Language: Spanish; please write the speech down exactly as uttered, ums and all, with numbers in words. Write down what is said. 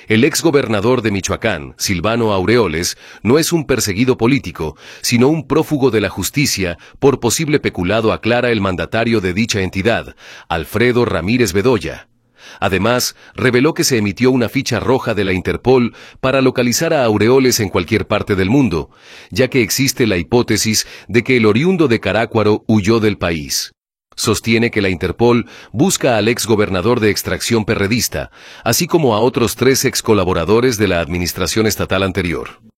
El exgobernador de Michoacán, Silvano Aureoles, no es un perseguido político, sino un prófugo de la justicia por posible peculado, aclara el mandatario de dicha entidad, Alfredo Ramírez Bedoya. Además, reveló que se emitió una ficha roja de la Interpol para localizar a Aureoles en cualquier parte del mundo, ya que existe la hipótesis de que el oriundo de Carácuaro huyó del país. Sostiene que la Interpol busca al exgobernador de extracción perredista, así como a otros tres ex colaboradores de la administración estatal anterior.